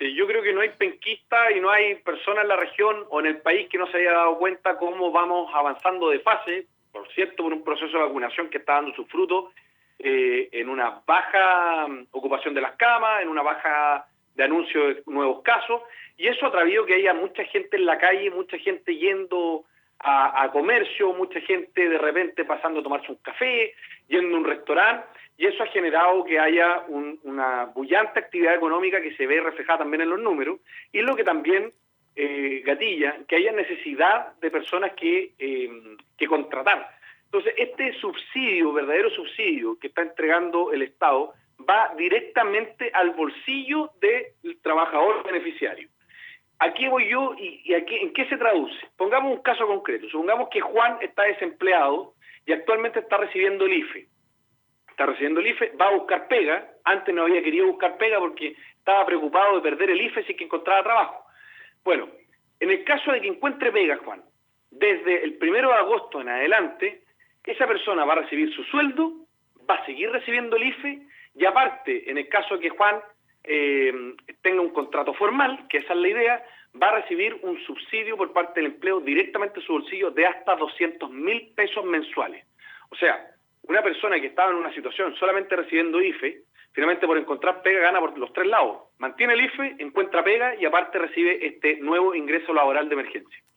Totalmente. Yo creo que no hay penquista y no hay persona en la región o en el país que no se haya dado cuenta cómo vamos avanzando de fase, por cierto, por un proceso de vacunación que está dando sus frutos, en una baja ocupación de las camas, en una baja de anuncio de nuevos casos, y eso ha traído que haya mucha gente en la calle, mucha gente yendo a comercio, mucha gente de repente pasando a tomarse un café, yendo a un restaurante, y eso ha generado que haya una bullante actividad económica que se ve reflejada también en los números, y es lo que también gatilla, que haya necesidad de personas que contratar. Entonces, este subsidio, verdadero subsidio que está entregando el Estado, va directamente al bolsillo del trabajador beneficiario. Aquí voy yo y aquí, ¿en qué se traduce? Pongamos un caso concreto. Supongamos que Juan está desempleado y actualmente está recibiendo el IFE. Está recibiendo el IFE, va a buscar pega. Antes no había querido buscar pega porque estaba preocupado de perder el IFE si que encontraba trabajo. Bueno, en el caso de que encuentre pega, Juan, desde el 1 de agosto en adelante, esa persona va a recibir su sueldo, va a seguir recibiendo el IFE y aparte, en el caso de que Juan tenga un contrato formal, que esa es la idea, va a recibir un subsidio por parte del empleo directamente a su bolsillo de hasta 200.000 pesos mensuales. O sea, una persona que estaba en una situación solamente recibiendo IFE, finalmente por encontrar pega gana por los tres lados. Mantiene el IFE, encuentra pega y aparte recibe este nuevo ingreso laboral de emergencia.